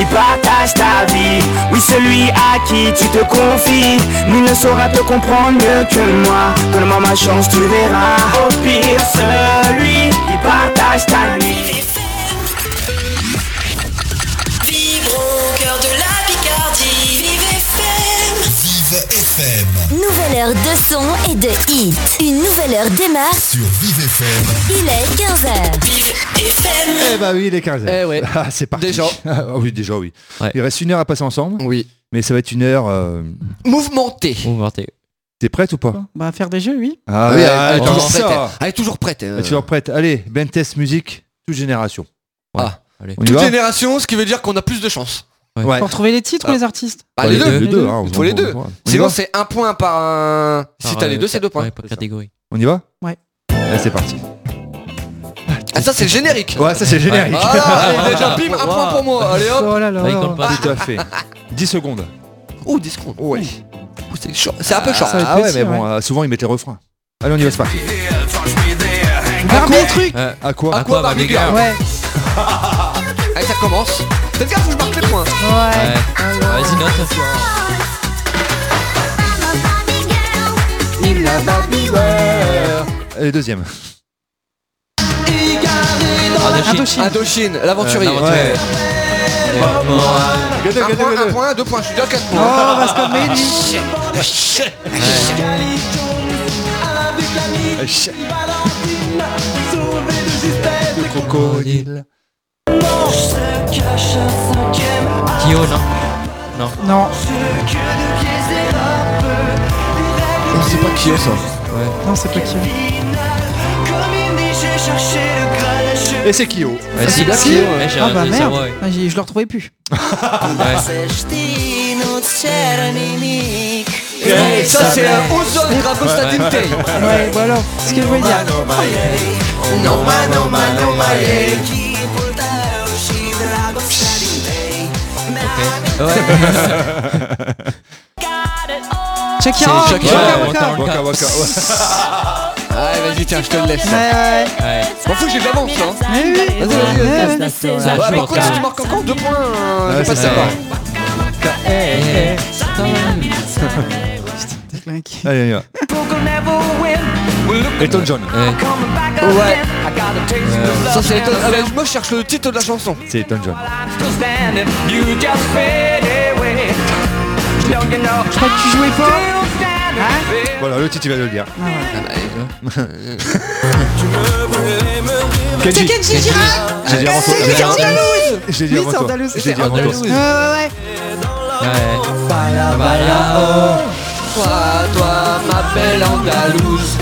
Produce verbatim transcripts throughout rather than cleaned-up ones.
qui partage ta vie. Oui, celui à qui tu te confies. Nul ne saura te comprendre mieux que moi. Donne-moi ma chance, tu verras. Au pire, celui qui partage ta nuit. Vivre au cœur de la Picardie. Vive F M. Vive F M. Nouvelle heure de son et de hit. Une nouvelle heure démarre sur Vive F M. Il est quinze heures. Vive F M. Eh bah oui, il est quinze heures. Eh ouais. Ah, c'est parti. Déjà. Ah oui, déjà oui. Ouais. Il reste une heure à passer ensemble. Oui. Mais ça va être une heure. Euh... Mouvementé. Mouvementé. T'es prête ou pas? Bah faire des jeux, oui. Ah Ouais, oui, elle, ah, est attends, toujours prête, ça. elle. Elle est toujours prête. Elle est toujours prête. Allez, Ben Test musique, toute génération. Ouais. Ah. Allez. On y Toute va. génération, ce qui veut dire qu'on a plus de chance. Ouais. Ouais. Pour trouver les titres Ah. ou les artistes. Bah, Ouais, les deux. Les deux, hein, Il faut les deux. on- on- on y Sinon, va c'est un point par un. Si Par, t'as les euh, deux, c'est deux points. Ouais, par catégorie. On y va? Ouais. Allez, c'est parti. Ah, ça, c'est le générique. Ouais, ça c'est générique. Voilà, allez, déjà, bim, un point pour moi. Allez hop. Oh là là. Ça, il compte pas. Tout à fait. dix secondes. Ouh, dix secondes. Ouais. Ouh, c'est chaud. C'est un peu chaud. Ça va être Ah ouais, petit, mais bon, ouais. euh, souvent ils mettent les refrains. Allez, on y va, c'est parti. Garde les trucs. Euh, À quoi? À quoi, Barbie Girl? Ouais. Allez, ça commence. Faites gaffe, faut que je marque les points. Ouais. ouais. Vas-y, note. Allez, deuxième. Indochine. Indochine. Indochine, l'aventurier. Euh, l'aventurier. Ouais. Un point, un point, deux points. Je suis déjà à quatre Oh, points. on va se calmer, lui. Le crocodile. Kyo, non? Non. Non. On sait pas qui est ça. Non, c'est pas qui. Et c'est Kyo. Ouais, si, bien si. Kyo, Ouais, j'ai Ah bah regardé ça, merde. ouais. Ah, j'ai- Je le retrouvais plus. Ouais. Et ça, c'est un ozone grave Statine Tay. Ouais, voilà. C'est ce que je voulais dire. Non, ma, non, ma, non, ma, yeah. Shakira. C'est Shakira. Waka Ouais, Waka. Waka Waka Waka. Ouais. Allez, vas-y, tiens, je te le laisse. Ouais, ouais. Ouais. M'en fous, j'ai de l'avance, hein. Mais oui. Vas-y, vas-y, Ouais, vas-y. ouais. Ça Ouais, joue mais au quoi, si carré. tu marques encore deux points, euh, Ouais, je passe c'est ça ça. pas. T'es clinqué. Allez, on y va. Elton John. Ouais. Ouais. Ça, c'est Elton. Allez, moi, je cherche le titre de la chanson. C'est Elton John. Je crois que tu jouais pas. Hein? Voilà, le titre, tu vas le dire. C'est Kenji. Kenji Girac. J'ai dit avant toi. C'est Kenji Andalouse. J'ai dit Oui, avant c'est toi. Andalouse. J'ai dit avant toi. Ouais, ouais, ouais. Ouais. Toi, toi, ma belle Andalouse.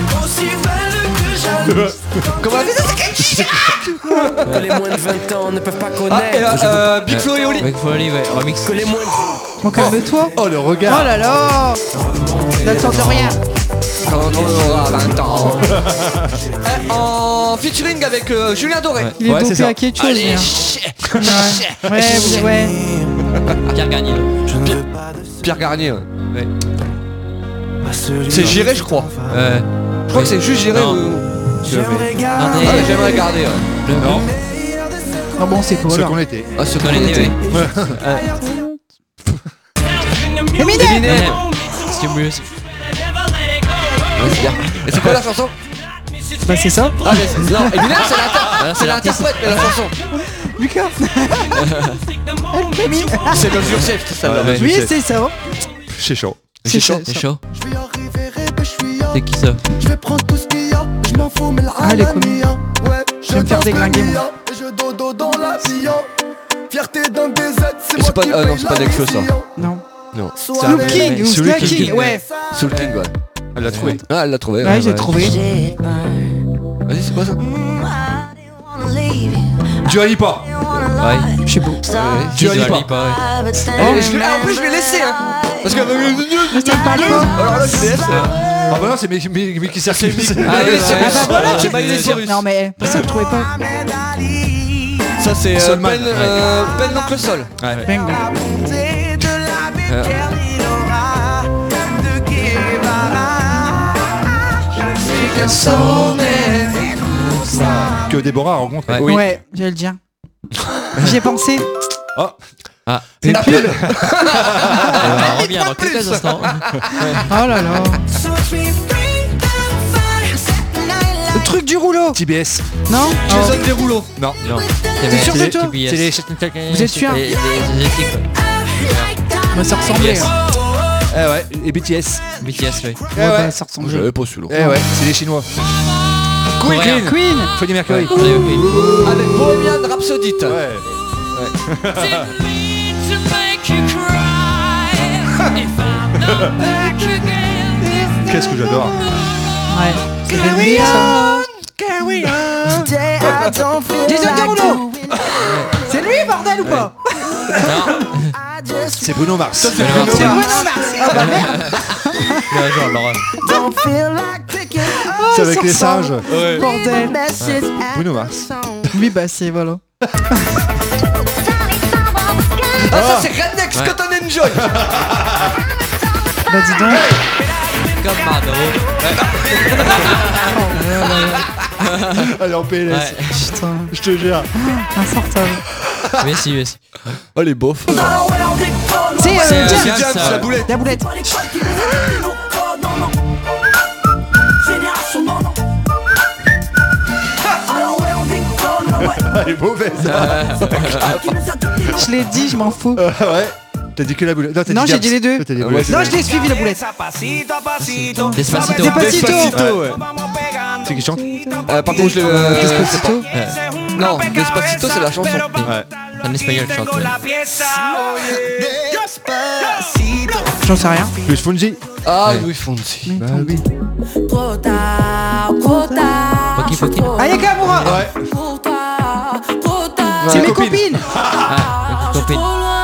Comment on a fait ça, c'est Kenji Girac. Que les moins de vingt ans ne peuvent pas Ah, connaître. et là, euh, Big Flo et Oli. Avec Folly, ouais. Remix. Que les moins Bon, calme-toi. Oh, le Oh regard. là là. N'attends de rien. Quand on aura vingt ans. Eh, En featuring avec euh, Julien Doré. Ouais. Il est Ouais, c'est dopé ça. à quelque chose. Allez, lui, hein. chut. Ouais, ouais, ouais. Pierre Garnier. Pierre Garnier. ouais. Ouais. C'est Giré, je crois. Ouais. Je crois que c'est juste Giré. Non. ou- J'aimerais Ah, garder. ouais, j'aimerais garder. ouais. Le Non, Ah bon, c'est quoi ce là? qu'on était. Ah, ce Dans qu'on l'été, était. Eminem. Eminem. Stimulus. Ouais, c'est bien. Et c'est quoi la chanson? Bah c'est ça. Ah, mais c'est- non, Eminem, c'est l'inter- Ah, c'est c'est l'artiste. l'interprète de la chanson. Lucas. C'est le Ursef, ça Ouais, ouais. Oui, c'est ça. C'est chaud. C'est chaud. ça. C'est chaud. C'est qui ça? Ah, elle est connue. Je vais me faire déglinguer, moi. Et c'est pas. Ah non, c'est pas Nekfeu ça. Non. Non. Snoop King ou Snoop Snack King. King, ouais. Soul King, ouais. Elle l'a trouvé. Ah, elle l'a trouvé. Ouais, j'ai trouvé. Vas-y, c'est quoi ça? Dua Lipa. Ouais. Je sais pas. Dua Dua Lipa. Lipa, ouais. Eh, je l'ai- ah, en plus, je l'ai laissé, hein. Parce que. Ça me parle pas. Alors là, je l'ai laissé. Ah bah non, c'est Mickey mais, mais qui sert C'est Mickey. Ah, ouais, Ah, c'est ouais. Mickey. voilà, J'ai pas les Cyrus. Non mais ça je trouvais pas. Ça, c'est euh, Solman. peine, euh, peine l'oncle Sol. Bang, bang. Que Déborah a rencontré. Ouais. Oui. Ouais, j'allais le dire. J'y ai pensé. Oh, Ah, C'est la pub. elle va revenir dans quelques instants. Oh là là. Le truc du rouleau. T B S. Non. Jason Derulo. Non. Non. T'es sûr de toi? T B S. C'est les- Vous êtes sûr? Les- les- les équipes. Bah, ça ressemblait. Yes. hein. Eh ouais, et B T S. B T S, oui. Eh Ouais, ouais. bah, ça ressemblait. pas celui-là. Eh ouais, c'est les Chinois. Queen, Coréen. Queen. Queen. Freddie Mercury. Ouais, ouais, oui. Avec Bohemian Rhapsody. Ouais. Qu'est-ce que j'adore. Ouais. C'est Carry on, carry on. Jason Derulo. C'est lui, bordel ou pas? Non. C'est Bruno Mars. C'est C'est Bruno Bruno Mars. Mars. Ah bah merde. Ouais, genre, Laura. C'est avec ça les ressemble. singes. Bordel. Bruno Mars. Oui, bah c'est voilà. Ah, ça c'est Redneck Ouais. Scott and Enjoy. Bah dis donc. Comme Mado. Allez, en P L S. Ouais. Putain. Je te jure. Insortable. Mais si, mais si. Oh les beaufs. C'est C'est, euh, euh, James. James, James, ça. la boulette. La boulette. Elle est mauvaise. Je l'ai dit, je m'en fous. Euh, ouais. T'as dit que la boulette. Non, t'as Non, j'ai James. dit les deux. Toi, t'as dit Ah ouais, boulette. c'est Non, je l'ai suivi la boulette. Despacito. Despacito. Despacito, ouais. C'est qui chante? Euh, par contre, je le. euh, Despacito. Non, Despacito, c'est la chanson. Ouais. En espagnol, je chante. J'en sais rien. Plus Fonzi. Ah, Louis Fonsi. Bah oui. Poki Poki. Ayaka Amura. Ouais. C'est mes copines. copines. Ah, copine.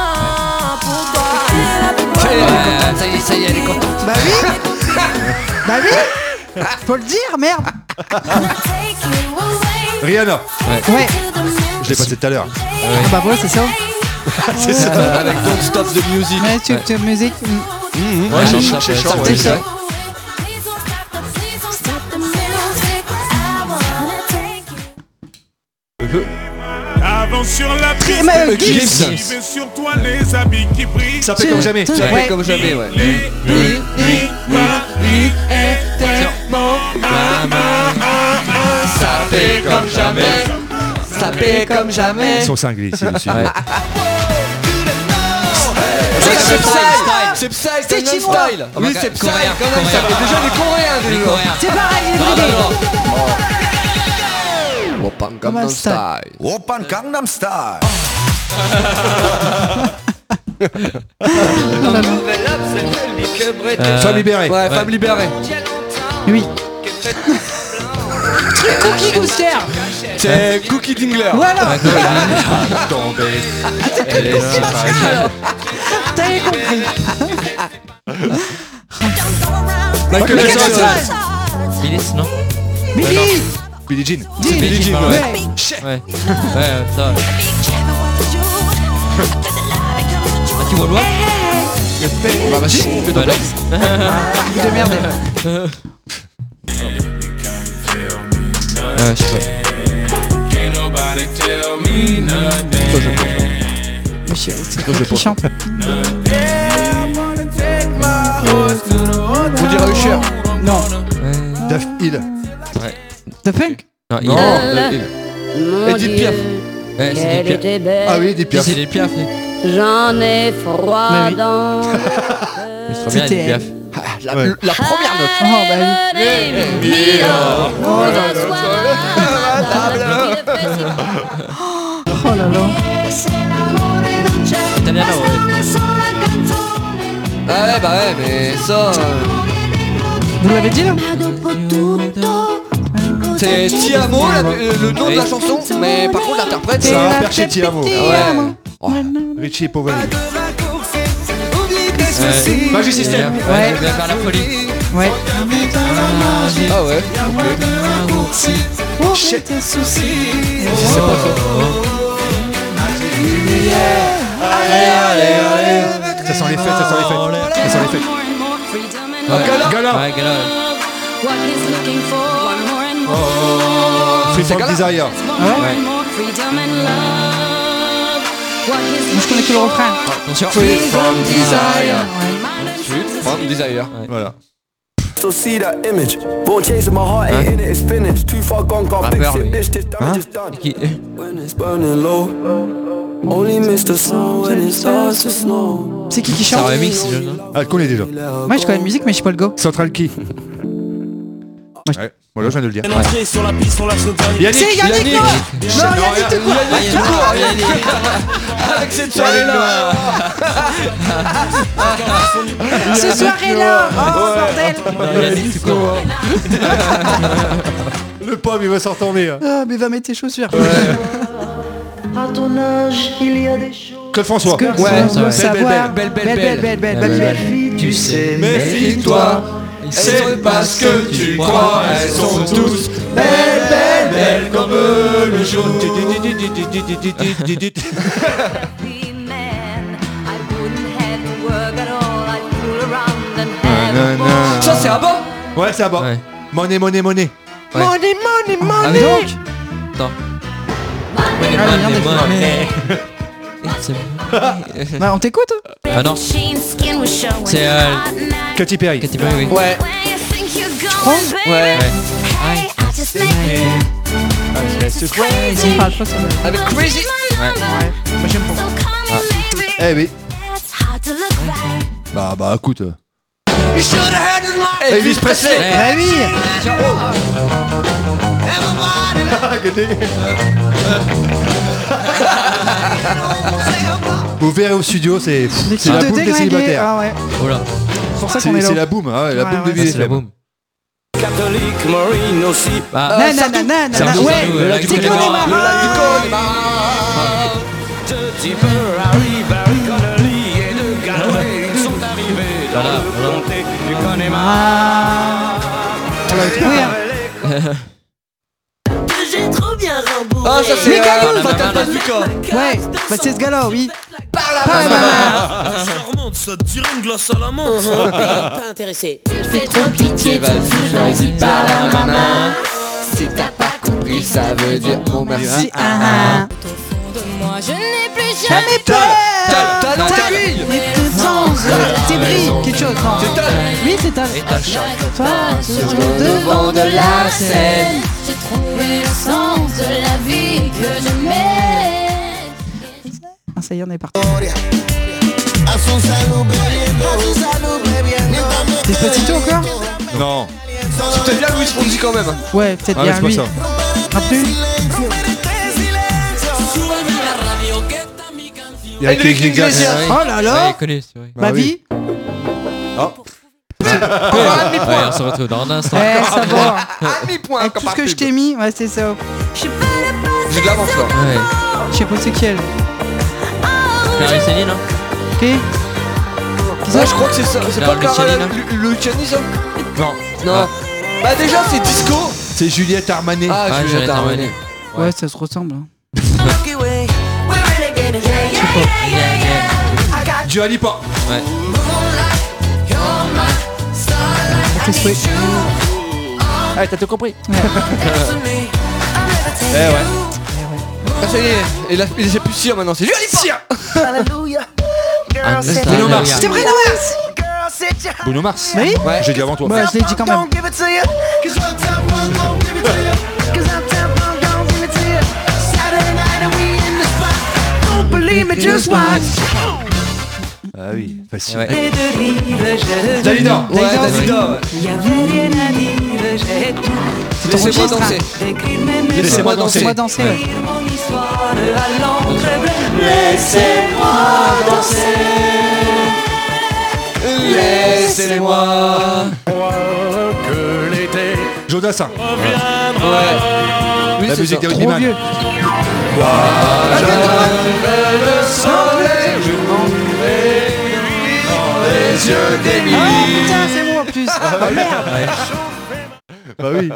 Ouais, ça y est, ça y est, elle est contente. Bah oui. Bah oui. Faut le dire, merde. Rihanna. Ouais. Je l'ai passé tout à l'heure. Ah bah voilà, c'est ça. C'est ça. Avec Don't Stop the Music. Ouais, tu tu musique. mm. Ouais, non, c'est ça c'est peut- chaud, ça ouais, peut- c'est vrai. Avance sur la piste, Mais, euh, Gims. Gims. Gims. Sur toi les habits qui brillent. Ça fait comme jamais. Ça Ouais. fait comme jamais, ouais. Ça fait comme jamais. Ça fait comme jamais. Ils sont cinglés ici, monsieur. Ouais. C'est C'est Psy. Style. C'est Psy, C'est Gangnam chinois. Style. Oh, Oui, bah, c'est Psy, coréen, quand même. Ça coréen. fait déjà les Coréens. Les déjà. Coréens. C'est pareil, il est Non, bridé. non, non. Oppan Gangnam Style. Oppan Gangnam Style. Euh, Femme libérée. Ouais, femme libérée. Oui. Truc cookie booster. C'est Cookie Dingler. Voilà. Tombé. T'avais compris. Michael Michael Jackson. Jackson. Billis, non? Billy. Billie Jean. Jean. Billie Jean, Ouais. ouais. Ouais. Ouais, ça. Ah, tu vois loin? Bah, vas-y. Ouais, non. De merde. Ouais, je sais pas. Monsieur, c'est quoi qui chante? Vous direz Usher. Non. Daft Hill. The Funk. Non, il Non, est. euh, Edith Piaf. Ouais, c'est des piafs. Ah oui, des piafs. C'est des piafs. J'en ai froid Mais oui. dans Il se trouve bien, C'était des piafs. Ah, La, Ouais. la première note. Oh bah oui. Oh là là. Italiano, ouais. Ah ouais, bah ouais, mais ça. euh, Vous l'avez dit là? C'est Ti Amo, la- euh, le nom de la chanson, mais par contre l'interprète C'est c'est. un perché Ti Amo. Ouais. Oh. Richie Poveri. Ouais. Magic System. Ouais, je vais vers la folie. Ouais. Ah ouais. Shit. C'est pas ça. Ça sent les fêtes, ça sent les fêtes. Ça sent les fêtes. Ouais. Gala. Ouais, Gala. Free C'est From Gala. Desire. Ouais. Moi je connais que le refrain. Attention. Free from desire. Ouais. Free from desire. Voilà. So see that image. Won't chase my heart, ain't in it, it's finished. Too far gone, can't fix it. This, this damage is done. When it's burning low, only miss the sun when it starts to snow. C'est qui qui C'est un chante? remix, je sais. Ah, je connais déjà. Moi je connais la musique mais je sais pas le go. Central Key. Ouais, voilà, je viens de le dire. Ouais. Sur la piste, on la saute. Yannick. C'est Yannick, non. Non, Yannick tout court. Yannick tout court. Yannick. Avec cette soirée-là. Ce soirée-là. Oh bordel. Yannick tout court. Le pomme, il va s'en retourner. hein. Ah mais va mettre tes chaussures. À ton âge, il y a des choses. Claude François. Que Ouais, tu dois belle, savoir. belle, belle, belle, belle, belle, belle, belle, belle. Tu sais, Méfie-toi. C'est parce que tu crois, elles sont tous belles, belles, belles comme le jour. Ça c'est à bas. Ouais, c'est à bas. Ouais. Monnaie, monnaie, monnaie. Ouais. Money, money, Ah, money. mais Donc. Attends. Ah, Money, merde, money. Bah on t'écoute. Ah non. C'est euh, Katy Perry. Katy Perry, oui. Ouais. Ouais. Ouais. Ah, je crois que c'est Avec Crazy. Ouais. moi j'aime pas. Eh oui. Bah, bah, écoute. Elvis Presley. Bah oui. Vous verrez au studio, c'est Des c'est trucs la de boum des déglingués. célibataires. Ah ouais. Oh là. C'est pour ça qu'on est C'est là. c'est la boum, hein, la Ouais, boum de ouais. Ah, Ville c'est la boum. Catholique, Marine aussi. Bah, Nanana, nanana, Sardou, ouais. Sardou, le lac du C'est Connemara. Connemara. Le lac du Connemara. De Tipper, Harry, Barry Connolly et de Galway, ils sont arrivés dans Voilà, le voilà. comté du Connemara. On l'a trouvé, hein. J'ai trop bien rembourré. Ah ça c'est Mécano. euh, Fatal Bazooka. Ouais. Bah c'est ce gars-là, oui. Par la Par la main. main. Ça remonte, ça tire une glace à la menthe. Pas intéressé. Fais trop pitié, tu choisis par la main. Si t'as pas compris ça veut dire bon merci. Ah, ah. Moi je n'ai plus Jamais peur. Tal, Tal, non, Tal. c'est lui. Mais de sens. C'est Brie, quelque chose. non. C'est Tal. Oui, c'est Tal. Et t'as le chat. Toi, sur le devant de la scène. J'ai trouvé le sens de la vie que je mène. Ah, ça y est, on est parti. Despacito encore? Non. C'est peut-être bien Louis Fonsi quand même. Ouais, peut-être Ah, mais bien c'est pas lui. ça. Non plus. Il y a Enrique Enrique Iglesias. Iglesias. Ouais. Oh là là. Ouais, il connaît, c'est vrai. Ma oui. vie. Oh. Ah, Ouais, on se retrouve dans un instant. Eh, ça va. Un demi-point. Avec tout ce que je t'ai mis, ouais, c'est ça. J'ai de l'avance là. Ouais. Je sais pas c'est qui elle. Clara Luciani, non Qui? Ça, je crois que c'est ça. C'est Clara pas Clara Luciani, non Lu- Luciani ça? Non. Non. Bah déjà c'est disco. C'est Juliette Armanet. Ah, Ah, Juliette Juliette Armanet. Ouais, ça se ressemble. hein. Dua Lipa. Ouais. Tes souhaits. Ah, t'as tout compris. Eh ouais. Ah, ça y est. Et là, il sait plus Sia maintenant. C'est Juliette Ah, Bruno Mars. C'est Bruno Mars. Bruno Mars. Oui. Ouais. J'ai dit avant toi. Bah, je l'ai dit quand même. Ah oui, facile. Ouais. Dalida. Ouais, Dalida. ouais. Laissez-moi registre, danser. Laissez-moi danser. Laissez-moi danser, ouais. Laissez-moi. Que l'été Jodassin. Ouais. Oui, La c'est musique ça. des Trop rugbyman. vieux. Ah putain, c'est moi en plus. Ah merde. Bah oui.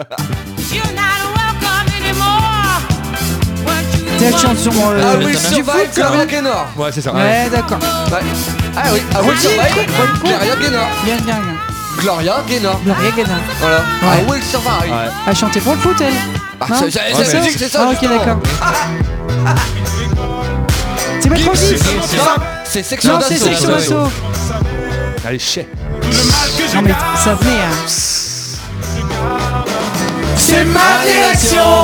T'es la chanson sur euh, Ah oui, du Survive, foot, ça, Gloria hein. Gaynor. Ouais, c'est ça. Ouais, d'accord. Ouais. Ah oui, I Will Survive, Gloria Gaynor. Bien, bien, bien. Gloria Gaynor. Gloria Gaynor. Voilà. Ouais. I Will Survive. Ouais. Elle chantait pour le foot, elle. Ah, Non c'est- c'est- Ouais, c'est mais- la musique, c'est ça. Ah, ok, justement. d'accord. C'est Maître Gims. C'est Section Non, d'Assaut. c'est Section d'Assaut. Allez, chais. Non mais ça venait hein. C'est ma direction.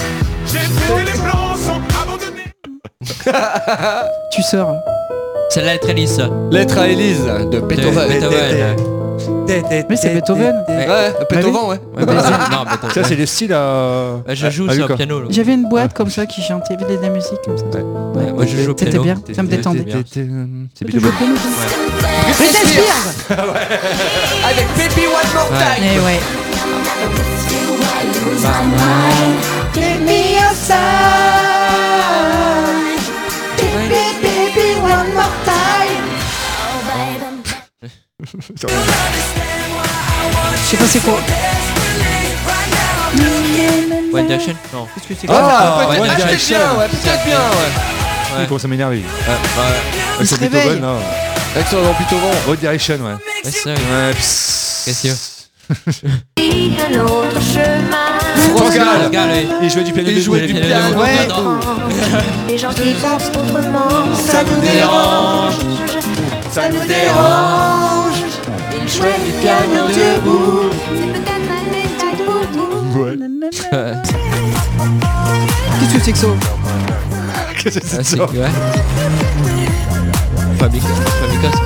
Tu sors. Celle-là est très lisse. Lettre à Élise de Beethoven. Beethoven. Mais c'est Beethoven. Ouais, Beethoven, ouais. Ouais, Beethoven. Non, Beethoven. Ça, c'est le style à. Ouais, je joue à sur Lucas. le piano. là. J'avais une boîte comme ça qui chantait de la musique comme ça. Ouais, moi je joue au C'était piano. bien, ça me détendait. C'est Tu Beethoven. joues au piano, toi Britney Spears. Avec Baby One More Ouais. Time. Eh ouais. Give me your side. Baby, baby, one more time. Je sais pas c'est quoi. One Direction. Non. Qu'est-ce que c'est Ah, quoi peut-être One ah, peut-être Direction. bien, ouais, peut-être bien, ouais. Il commence à m'énerver. Il se réveille. Beethoven, là. Avec son Beethoven. One Direction, ouais. Ouais, c'est vrai. Ouais, psst. Qu'est-ce qu'il y a Un autre chemin. France Gall. France Gall, oui. Il jouait du piano. Il jouait du piano. Ouais. Les gens qui pensent autrement, Ça nous dérange. ça nous dérange. Ils jouent du piano debout. C'est peut-être un métier pour vous. Ouais. Qu'est-ce que c'est que ça? Qu'est-ce que Ah, c'est c'est ça? ouais. Fabrica. Fabrica.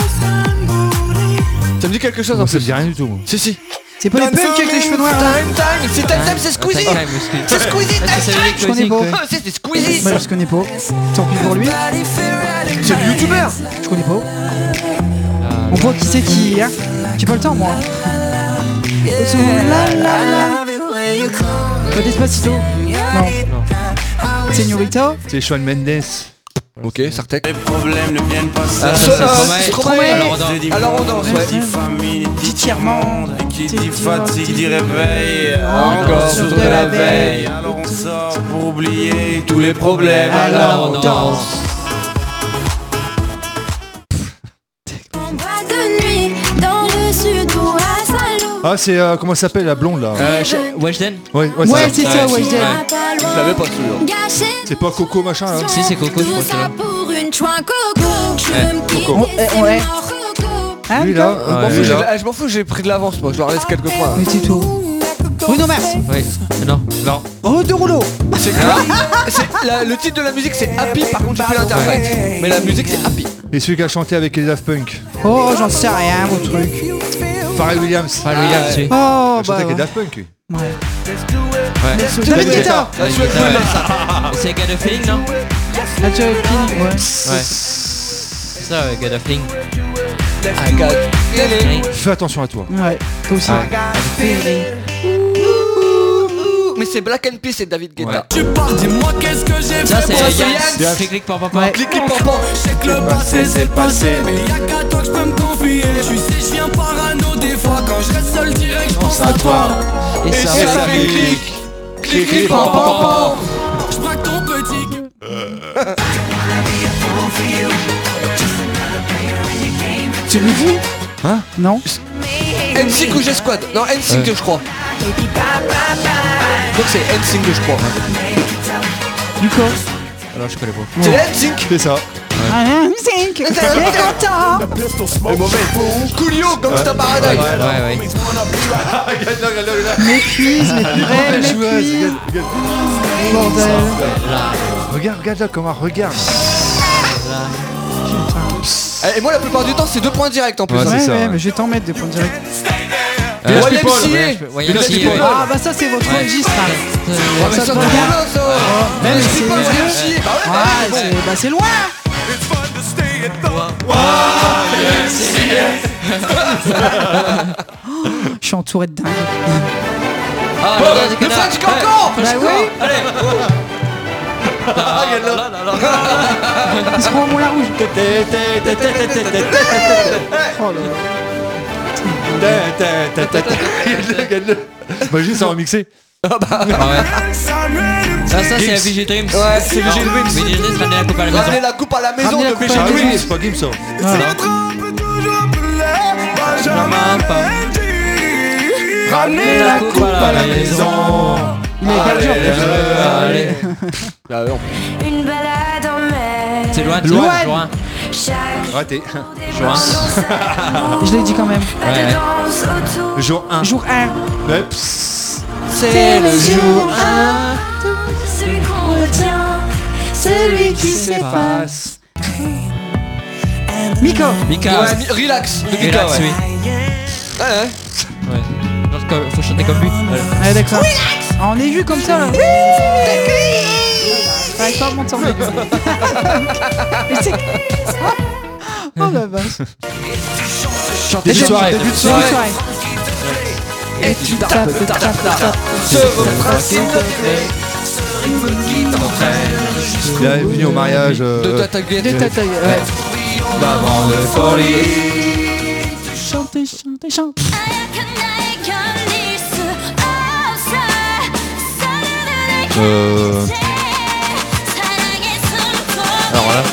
Ça me dit quelque chose Non, en ça me plus. dit rien du tout. moi. Si, si. C'est pas les punks avec les cheveux noirs là? Time, time. C'est Time, time, c'est Squeezie. Time, time, Squeezie. C'est Squeezie, Ah, Time, c'est time. Je connais pas. Ah, c'est c'est Squeezie. Bah je connais pas. Tant pis pour lui. C'est le youtubeur. Je connais pas. On voit qui c'est qui hein. J'ai pas le temps moi. La, la, la. Pas Despacito. Non. Señorita. C'est Shawn Mendes. Ok, Sartek. Les problèmes ne viennent pas Ah, seuls. ça, c'est Stromae. Stromae. Alors, on danse. Alors on danse, ouais. Dit famille, dit tiers-monde. Qui dit fatigue, dit réveil. Encore sur sur de de la la veille. Alors on sort pour oublier Tous les problèmes, alors on danse. On va de nuit dans le sud ou à Saint-Lô. Ah, c'est. euh, comment ça s'appelle la blonde là? Euh, Weshden. Ouais, ouais, Ouais c'est ça. c'est ça Ouais. Weshden. Pas Je loin. l'avais pas celui-là. Gâché. C'est pas Coco machin là? Si, c'est Coco, je Tout crois que c'est ça là. pour une chouin coco. Je veux me quitter, Coco. c'est Ouais. mort coco. Hein, Lui là. Lucas Je m'en ouais, fous, lui, j'ai- là. ah, je m'en fous, j'ai pris de l'avance, moi. Je leur laisse quelques points. Mais c'est tout. Bruno Mars. Oui. Non. Non. Oh de rouleau. C'est quoi C'est- la- Le titre de la musique c'est Happy, par contre j'ai fait l'interprète. Mais la musique c'est Happy. Et celui qui a chanté avec les Daft Punk. Oh j'en sais rien vos trucs. Pharrell Williams. Pas Williams, oui. Oh Il a chanté bah avec les ouais. Daft Punk. lui. Ouais. Ouais. David Guetta. La Suède, Ouais. ouais, ça. C'est God of Feeling, non? La Joe Pin, ouais. Ouais. C'est ça, ouais, God of Feeling. I got feeling. Fais attention à toi. Ouais. Toi aussi. Mais c'est Black and Peace et David Guetta. Tu parles, dis-moi qu'est-ce que j'ai Ça, fait c'est pour c'est ça. Yann. Yann. Clic, clic, papa. Ouais. Clic, clic, pampan. Je sais que le passé c'est le passé, mais y'a qu'à toi que je peux me confier. Tu sais, je viens parano des fois. Quand je reste seul direct, je pense à toi. Et Et ça, ça fait clic. Clic, clic, pampan, pampan. Je braque ton petit. C'est Luigi. Hein? Non. N Sync ou G-Squad? Non, N Sync je crois. Donc c'est N Sync je crois. Lucas. Alors, je connais pas. C'est N Sync. C'est ça. Ah, Zinc. Il est content. Le mauvais. Coolio, Gangsta Paradise. Ouais, ouais. Regarde-le, regarde-le. Mes cuisses, mes vraies, mes cuisses. Bordel. Regarde, regarde là comment regarde. Et moi la plupart du temps c'est deux points directs en plus. Ouais, hein. Ouais, c'est ça, ouais, ouais. mais je vais t'en mettre des points directs. Euh, Y M People, C A. ouais, ouais, Y M C A, ouais. Ah, bah ça, c'est votre Ouais. registre. hein. Ouais, mais Ça ça te te regarde. regarde ça. Même Mais si c'est c'est pas les Y M yeux. C A. Bah ouais, Ouais, mais c'est bah, c'est loin. Je suis entouré de dingue. Ah, bon. le Le Canada. French Cancan. Bah oui. Il se prend au moulin rouge. Oh là là. Regarde-le, regarde-le. Imagine ça remixé. Ah ouais. Ça, ça c'est la V G Dreams. Ouais, c'est V G Dreams. V G Dreams, ramener la coupe à la maison. Ramener la coupe à la maison Ramener la de coupe V G à la Dreams. maison. C'est pas game ça. Ramener la coupe à la maison. Il est pas le genre. Allez. Ah non. Une balade en mer. C'est loin, Loin. jour un. Raté. Jour un. Je l'ai dit quand même. Ouais. Jour un. Jour un. Ouais, psst. C'est le jour un, celui qu'on retient, celui qui s'efface. Miko. Mika. Ouais, mi- relax. De Mika, Relax, ouais. oui. Ouais, ouais. Ouais. Genre, comme- faut chanter comme lui. Voilà. Ouais, d'accord. Ah, on est vu comme ça là. Oui. Ouais, pas monter en aigu. Et c'est- Oh la vache. Début de soirée. Début de soirée. Et tu tapes, tapes, tapes, tapes. Ce refrain, s'il te plaît. Rythme qui t'entraîne jusqu'au Bienvenue au mariage. de euh, ta taguette. De ta taille. Ouais. D'avant de folie. Chantez, chantez, chantez. euh, Alors là.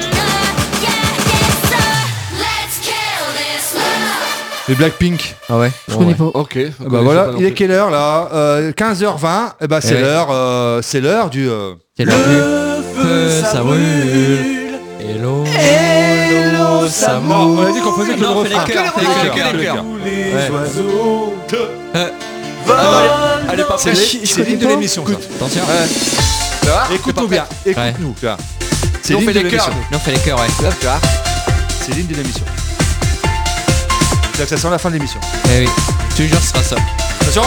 les Blackpink. Ah ouais. Je connais pas. Ok. Ah bah voilà, il est quelle heure là euh, quinze heures vingt. Et bah c'est Eh ouais. l'heure, euh, c'est l'heure du. euh, C'est l'heure du feu, ça brûle. Hello, hello, ça Bon, on a brûle. dit qu'on faisait que le Non, fais les refrain. cœurs, fais les Que cœurs, le fais les cœur. cœurs. Les oiseaux. Elle est pas C'est prête. l'hymne- c'est l'hymne de l'émission ça. Attention. Écoute-nous bien, écoute-nous. tu vois. C'est Nous, on l'hymne fait de les cœurs. l'émission. Non, fais les cœurs, ouais. Là, tu vois. C'est l'hymne de l'émission. C'est-à-dire que ça sent la fin de l'émission. Eh oui. Toujours ce sera ça. Attention.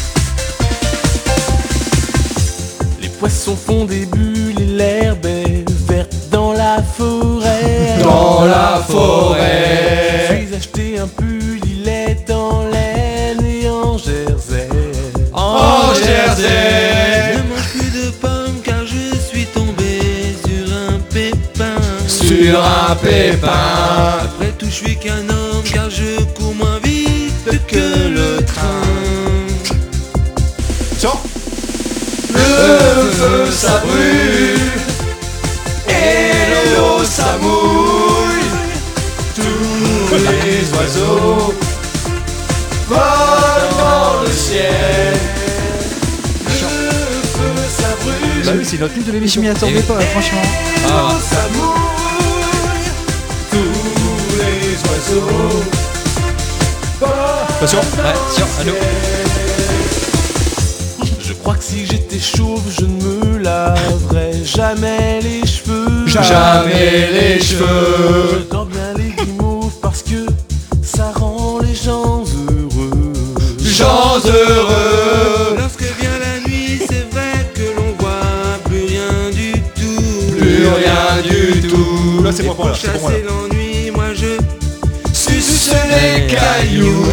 Les poissons font des bulles et l'herbe est verte dans la forêt. Dans la forêt. Je suis acheté un pull, il est en laine et en jersey. En jersey. Je ne mange plus de pommes car je suis tombé sur un pépin. Sur un pépin. Après tout, je suis qu'un homme car je cours moins vite que le train. Attention. Le feu ça brûle et l'eau ça mouille. Tous les oiseaux volent dans le ciel. Le feu ça brûle. Bah oui, c'est notre hymne de Je l'émission. m'y attendais pas, franchement. Ah. Ça mouille. Tous les oiseaux volent. Attention. Ouais, sur, à nous. Je crois que si j'étais chauve, je ne me laverais jamais les cheveux. Jamais les cheveux. J'adore bien les guimauves parce que ça rend les gens heureux. Gens heureux. Lorsque vient la nuit, c'est vrai que l'on voit plus rien du tout. Plus rien du tout. Là c'est Et moi pour pour là, c'est pour moi là. chasser l'ennui, moi je Suce les cailloux.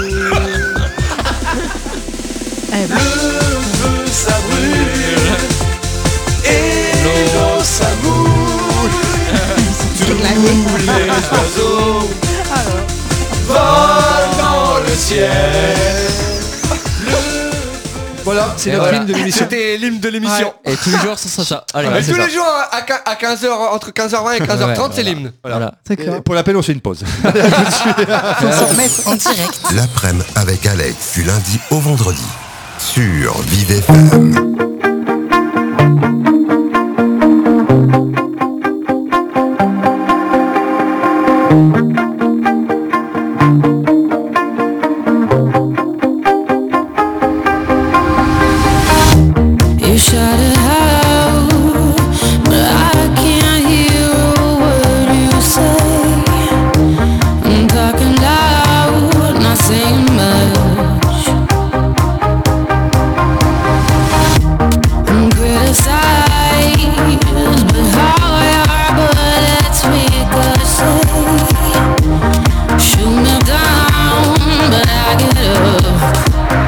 Eh ben, Le feu ça brûle et l'eau ça moule. Tous les oiseaux Volent dans le ciel. Voilà, c'est Et notre voilà. hymne de l'émission. C'était l'hymne de l'émission. Et toujours, ce sera ça. Allez, Et ouais, c'est tous ça. les jours à quin- à quinze heures, entre quinze heures vingt et quinze heures trente, Ouais, c'est voilà. l'hymne. Voilà. d'accord. Et pour la peine, on fait une pause. Faut s'en remettre. En direct. L'après-midi avec Alex du lundi au vendredi sur Vive F M. You shout it out, but I can't hear a word you say. I'm talking loud, not saying much. I'm criticized, but how your bullets ricochet. Shoot me down, but I get up.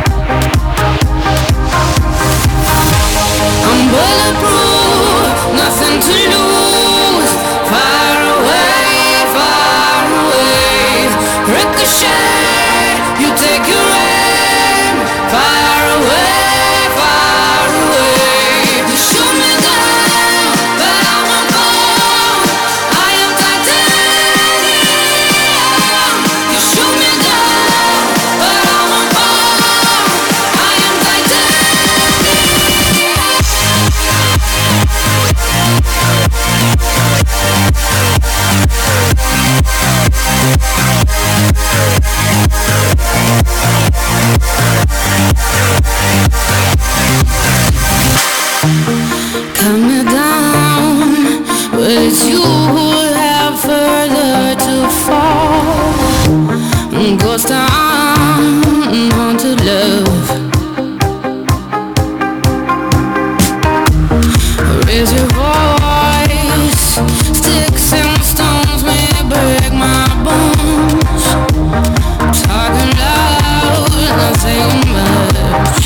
I'm bulletproof, nothing to lose. Far away, far away. Ricochet, you take your aim. Far away, far away. You shoot me down, but I won't fall. I am titanium. You shoot me down, but I won't fall. I am titanium. Cut me down, but it's you who have further to fall. Ghost town, haunted love. Raise your voice, sticks and stones may break my bones. Talking loud, not saying much.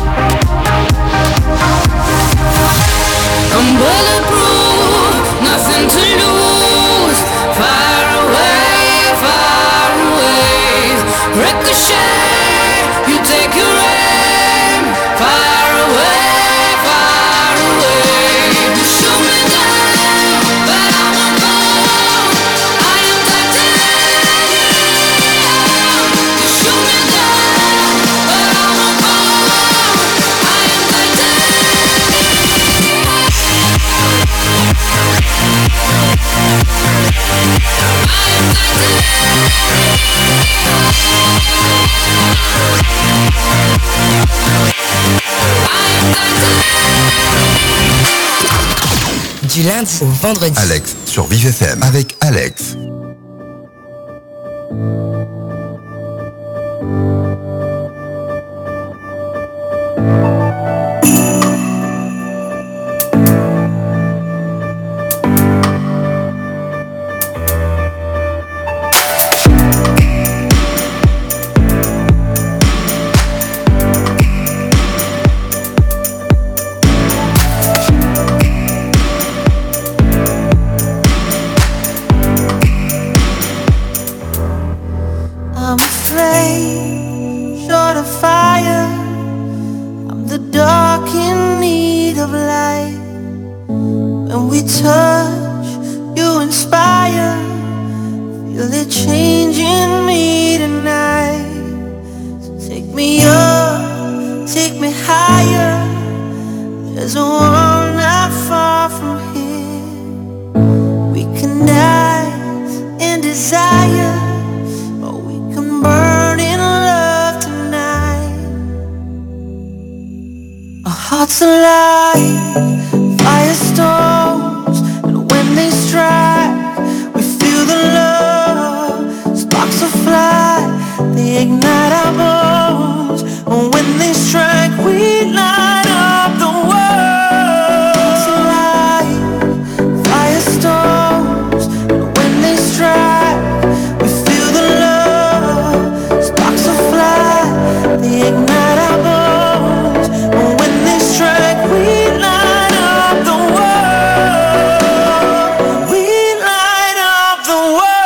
I'm bulletproof, nothing to lose. Far away, far away. Ricochet, you take your aim. Far away, far away. You shoot me down, but I won't fall. I am titanium. You shoot me down, but I won't fall. I am titanium. Du lundi au vendredi. Alex sur Vive F M avec Alex. I'm afraid, short of fire. I'm the dark in need of light. When we touch, you inspire. Feel it changing me tonight. So take me up, take me higher. There's a world not far from here. We can dance in desire. Burn in love tonight. Our hearts alive, firestorms, and when they strike, we feel the love. Sparks will fly, they ignite our bones. And when they strike, we light up the world. Hearts alive, firestorms, and when they strike, we feel the love. They ignite our bones, and when they strike, we light up the world. We light up the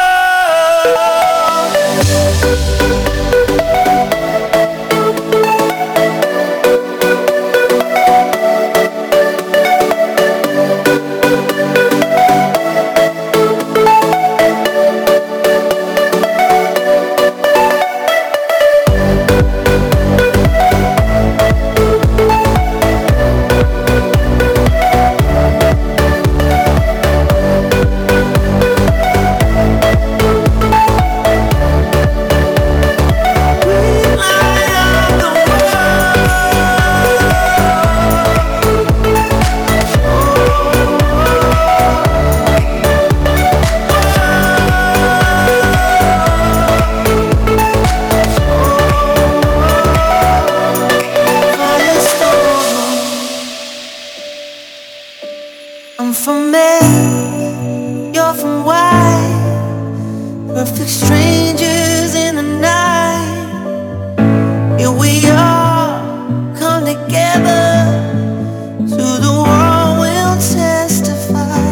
I'm from X, you're from Y. Perfect strangers in the night. Here we are, come together. To the world we'll testify.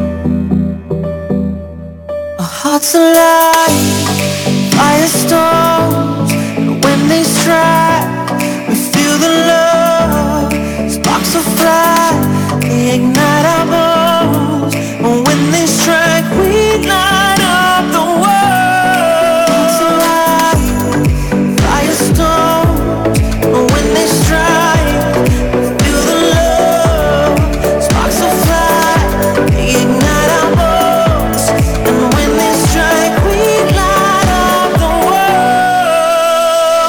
Our hearts alive, firestorms, and when they strike, we feel the love. Sparks will fly, they ignite our bones. And when they strike, we light up the world. Hearts alive, firestorms, and when they strike, we feel the love. Sparks will fly, they ignite our bones. And when they strike, we light up the world.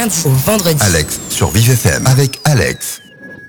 lundi au vendredi. Alex sur Vive F M avec Alex.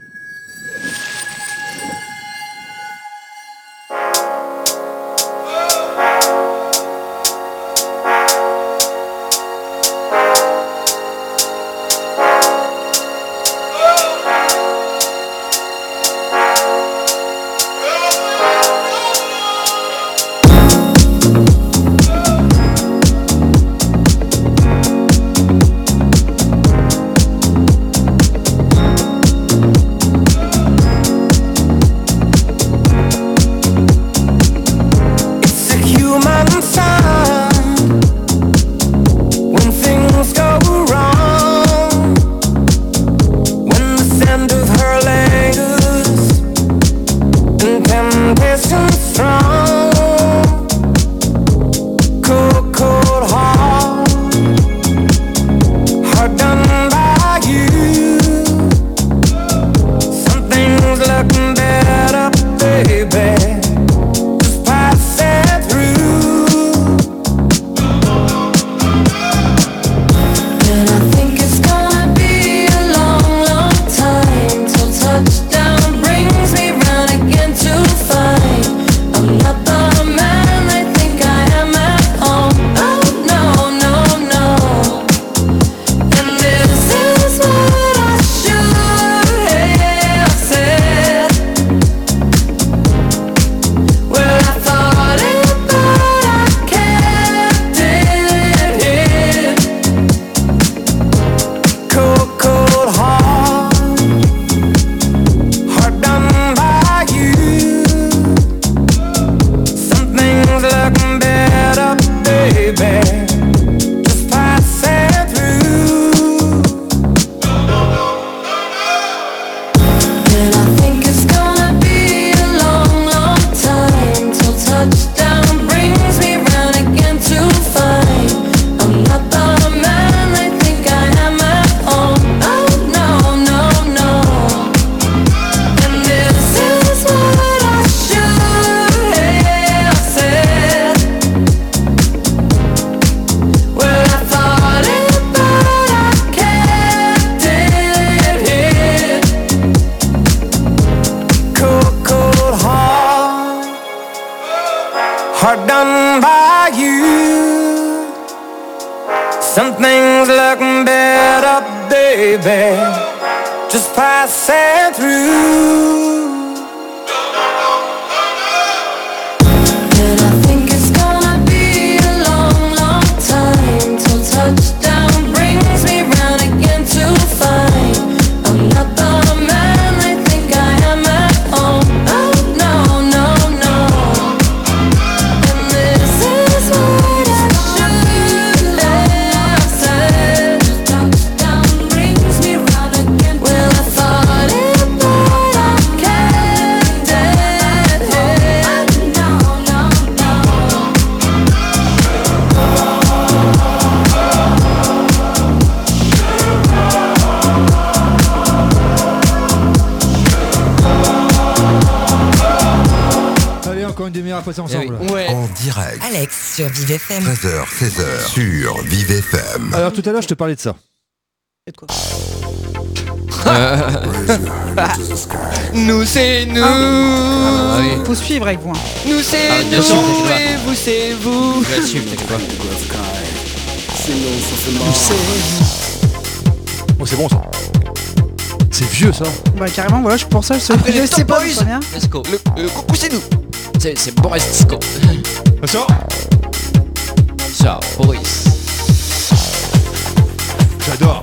Hard done by you. Something's looking better, baby. Just passing through. And I think it's gonna be a long, long time till touchdown brings me round again to find I'm not the man I think I am at home. Oh no, no, no. And this is what I should have said. Touchdown brings me round again. Well, I thought it, but I kept it hid. No, no, no. Allez, encore une demi-heure à passer ensemble. Ouais. En direct. Alex sur Vive F M. treize heures, seize heures sur Vive F M. Alors tout à l'heure, je te parlais de ça. Nous c'est nous. Ah, faut suivre avec vous. hein. Nous c'est Ah, bien nous sûr, t'inquiète pas. et vous c'est vous. Je vais te suivre, t'inquiète pas. Oh, c'est bon ça. C'est vieux ça. Bah carrément, voilà, je pour ça, je Après je les sais Top pas, Boys. ça vient. Let's go. Le, le coucou c'est nous. C'est, c'est Boris Disco. Ça Ciao, Boris. J'adore.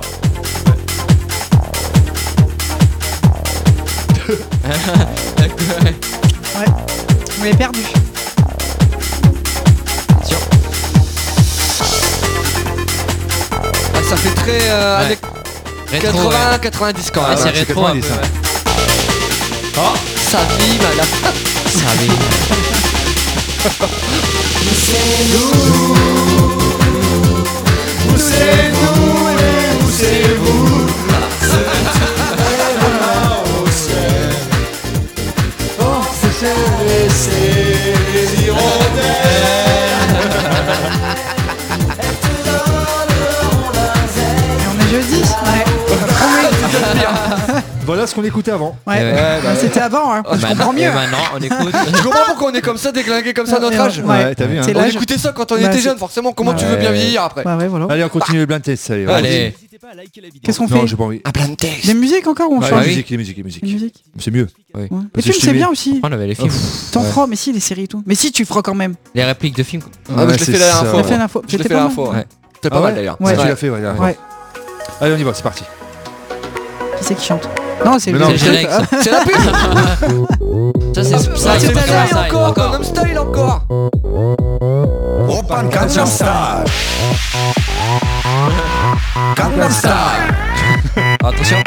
Ouais, vous l'avez perdu. Ah, ça fait très euh, Ouais. années Rétro, quatre-vingts ouais. quatre-vingt-dix quand Ah, même. c'est c'est rétro un peu, quatre-vingt-dix, ouais. Ah, Ça vive à la Ça arrive. Où c'est nous et où c'est vous. Oh, c'est laisser les Et on est jeudi. Voilà ce qu'on écoutait avant. Ouais, Ouais, bah, c'était avant, hein. Je comprends mieux. Et maintenant, on écoute. Tu comprends pourquoi on est comme ça, déglingué comme ça à notre âge? Ouais, t'as vu, hein. On écoutait ça quand on Bah, était c'est- jeune, forcément. Comment tu veux Ouais. bien vieillir après? Bah ouais, voilà. Allez, on continue le blind test. Allez, Allez. Qu'est-ce qu'on Non, fait? j'ai pas envie. Un blind test. Des musiques encore ou on Ouais, change? les musiques, les musiques, les musiques. Les musiques. C'est mieux. Oui. Ouais. Parce Les que films, je c'est t'ai bien mis- aussi. On avait les films. T'en Ouais. feras, mais si, les séries et tout. Mais si, tu feras quand même. Les répliques de films. Ah, bah, je l'ai c'est fait la dernière ça. fois. T'as fait l'info. Je l'ai J'étais fait pas la mal. dernière fois. Ouais. C'était pas Ah mal ouais d'ailleurs. Ouais, C'est tu vrai. l'as fait, ouais. là. Ouais. Allez, on y va, c'est parti. Qui c'est qui chante? Non, c'est Mais non, le le générique, ça. C'est la pub. Ça, c'est ça. C'est c'est Style ça, encore, encore. Gangnam Style encore. Open Gangnam Style. Gangnam Style. Attention.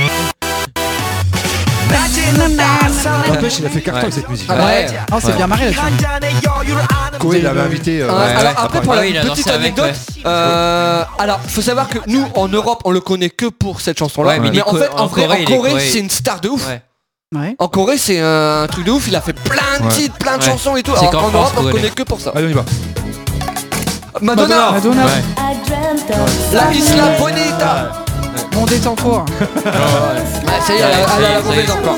N'empêche, il a fait carton Ouais. avec cette musique. Ah ouais. Oh, c'est bien marré là-dessus. Koé l'avait invité. euh, Hein, ouais, alors après pour Ah la oui, il a petite dansé avec, anecdote, euh, alors faut savoir que nous en Europe on le connaît que pour cette chanson là, Ouais, mais mais il est en co- fait en en vrai Corée, en il est Corée Corée. c'est une star de ouf. Ouais. Ouais. En Corée c'est un truc de ouf, il a fait plein de Ouais. titres, plein de Ouais. chansons et tout. C'est Alors qu'en qu'en France, Europe on le Corée. connaît que pour ça. Allez, on y va. Madonna, Madonna. Ouais. La Isla Bonita. Mon détend fort. Ah, ça y est, elle a elle a la mauvaise encore.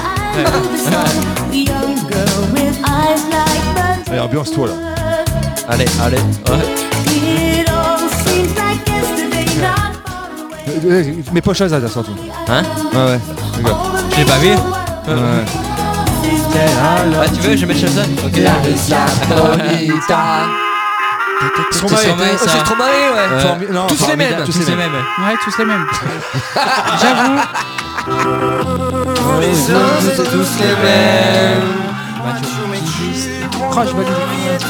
Allez, ambiance-toi là. Allez, allez. Ouais. Euh, euh, Mets pas Shazad surtout. Hein? Ouais, ouais. Regarde. Je l'ai pas vu. Ouais. Ah, tu veux, je vais mettre Shazam. Ok. La Isla Bonita. Stromae. C'est Stromae, Oh, ça. c'est Stromae, ouais. Ouais. Formi- non, Tous les formidable, mêmes. tous Tous les les mêmes. mêmes. Ouais, tous les mêmes. J'avoue. Les uns, c'est tous les mêmes. Oh, je valide.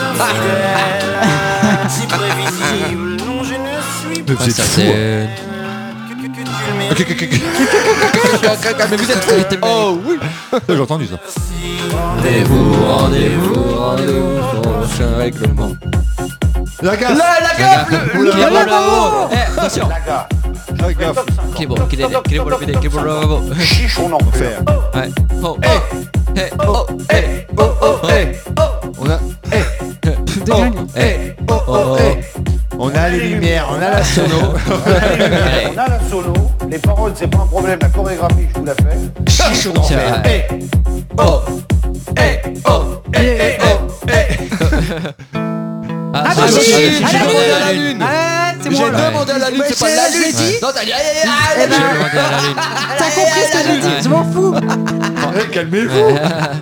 Mais vous êtes Ça, fous, hein. c'est. Ok, ok, ok, ok. Mais vous êtes. Oh oui. J'ai entendu ça. Rendez-vous, rendez-vous, rendez-vous. Prochain règlement. La gaffe. La, la gaffe, le, le, Qui est bon, le- bravo. Eh, attention. La gaffe. Qui est bon, qui est bon, qui est bon, qui est bon, bravo. Chiche en enfer. Ouais. Oh, oh. Eh, Oh, eh, oh, oh, eh, oh. On a. Déglingue. eh. Oh, oh, eh. On a les lumières, on a la sono. On a la solo, les paroles c'est pas un problème, la chorégraphie je vous la fais. Chiche en enfer. Tiens. Eh, Oh, eh, oh, eh, eh, oh, eh. Ah, Ah, c'est- bah, c'est- si, c'est- à j'ai la demandé lune. à la lune. Ah, c'est J'ai moi. demandé à la lune, Ouais, c'est pas c'est- la je l'ai lune. dit. Non, t'as dit, allez, allez, Eh allez. ben, J'ai demandé à la lune. T'as compris ce que j'ai dit? Ouais. Je m'en fous. Eh, calmez-vous.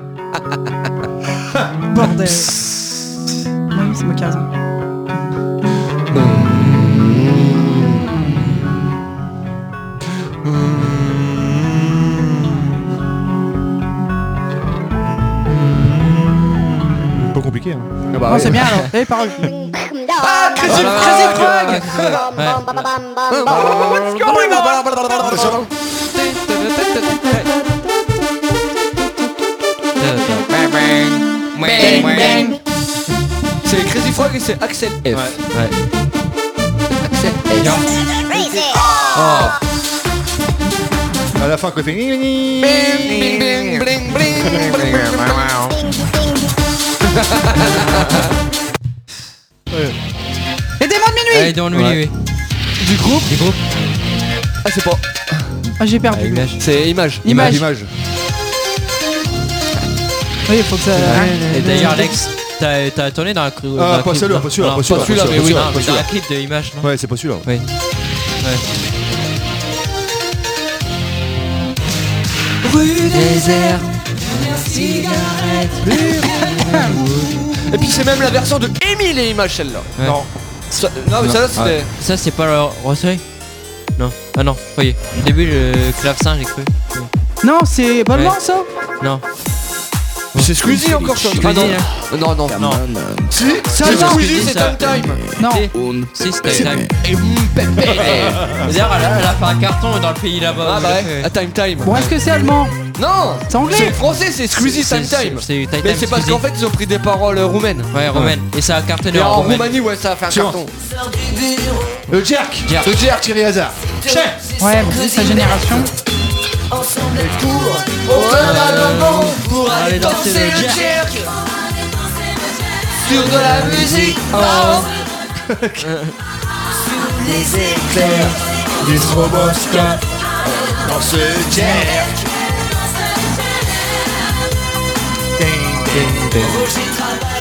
Bordel. Oui, c'est moi qui ai raison. Pas compliqué, hein. Ah bah Non, oui. c'est bien alors. Eh, paroles. Ah, Crazy Voilà. Crazy Ouais. Bang, bang. C'est Crazy Frog et c'est Axel F. Ouais. Axel F. Oh. À la fin, quoi, il fait. Bing, bing, bing, bling, bling, bling, bling. Les démons de Allez, minuit. dans le Ouais. milieu. Du groupe Du groupe. Ah, c'est pas. Ah, j'ai Ah, perdu. image. C'est Image. Image. Image. Oui, il faut que ça. Et d'ailleurs, Alex, t'as t'as tourné dans la cru. Ah, pas celui-là, pas celui-là, pas celui-là, pas celui-là, mais oui, Non, pas mais dans celui-là. la clip de Image, non? Ouais, c'est pas celui-là. Oui. Ouais. Rue désert. Et puis c'est même la version de Émile et Image celle-là. Ouais. Non. Ça- non mais ça là c'était. Ça, c'est pas le Roseuil? Non. Ah non, voyez. Au début, le clavecin, j'ai cru. Non, c'est pas Ouais. loin ça. Non. C'est Squeezie encore ça. Squeezie, Ah non. hein. Non non. Non. Si, Ça, c'est non. Squeezie, c'est Ça. Time Time. Non. Si, c'était Time. Et Mbépé. D'ailleurs, elle, a- elle a fait un carton dans le pays là-bas. Ah bah ouais, à Time Time. Bon, est-ce que c'est allemand? Non, C'est anglais. c'est français, c'est Squeezie C'est- Time c'est- Time. c'est Time Mais Time c'est parce Squeezie. qu'en fait ils ont pris des paroles euh, roumaines. Ouais, romaine. Et ça a cartonné Et en en romaine. Roumanie, ouais, ça a fait un Tiens. carton. Le Jerk. Jerk. Le Jerk, Thierry Hazard. Ouais, bon, sa génération. Ensemble pour On a le moment pour aller Allez danser danser le le jerk. jerk sur de la musique. Oh. les éclairs Du Stroboscope. dans ce jam. Ding, ding, ding.